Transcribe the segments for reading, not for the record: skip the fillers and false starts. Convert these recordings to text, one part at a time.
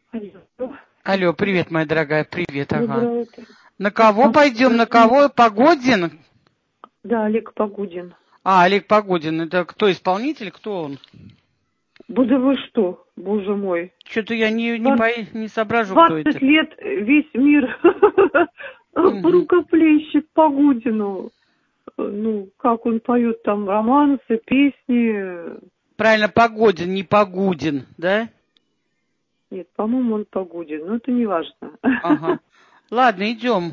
Алло. Алло, привет, моя дорогая, привет, ага. Доброе утро. На кого пойдем, на кого? Погодин? Да, Олег Погудин. А, Олег Погодин, это кто, исполнитель, кто он? Да вы что, боже мой. Что-то я не соображу, кто 20 это. лет весь мир рукоплещет Погудину. Ну, как он поет там романсы, песни. Правильно, Погодин, не Погудин, да? Нет, по-моему, он Погудин, но это не важно. Ага. Ладно, идем.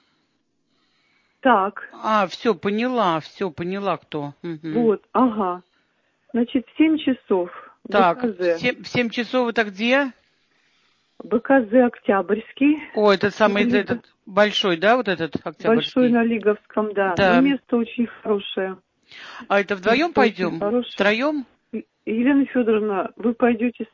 Так. А, все, поняла, кто. Угу. Вот, ага. Значит, в 7 часов Так, БКЗ. в 7 часов это где? БКЗ Октябрьский. О, этот самый, этот большой, да, вот этот Октябрьский? Большой на Лиговском, да. Да. Но место очень хорошее. А это вдвоем пойдем? Втроем? Елена Федоровна, вы пойдете...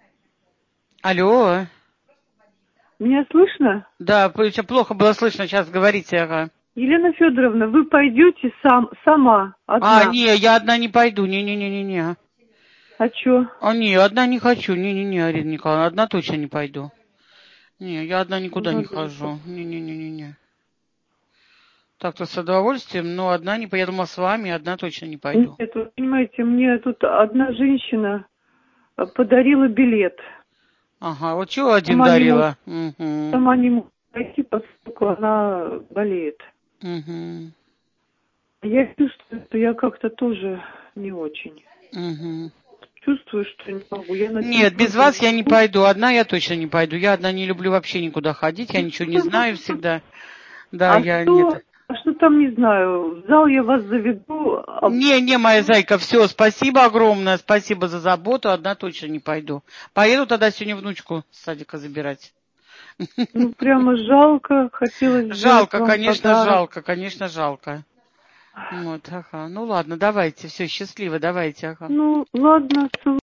Алло. Меня слышно? Да, плохо было слышно, сейчас говорите, ага. Елена Федоровна, вы пойдете сама, одна? А, не, я одна не пойду, не-не-не-не-не. А чё? А, не, одна не хочу, не-не-не, Арина Николаевна, одна точно не пойду. Не, я одна никуда не хожу, не-не-не-не-не. Так-то с удовольствием, но одна не поеду, с вами, одна точно не пойду. Нет, вы понимаете, мне тут одна женщина подарила билет. Ага, вот чего один дарила? Сама не может пойти, поскольку она болеет. Угу. Я чувствую, что я как-то тоже не очень. Угу. Чувствую, что не могу. Нет, без вас я не пойду. Одна я точно не пойду. Я одна не люблю вообще никуда ходить. Я ничего не знаю всегда. Да, что там, не знаю, в зал я вас заведу. Не, моя зайка, все, спасибо огромное, спасибо за заботу. Одна точно не пойду. Поеду тогда сегодня внучку с садика забирать. Ну, прямо жалко, хотелось жалко, конечно, жалко. Вот, ага. Ну ладно, давайте, все, счастливо, давайте, ага. Ну, ладно, целую.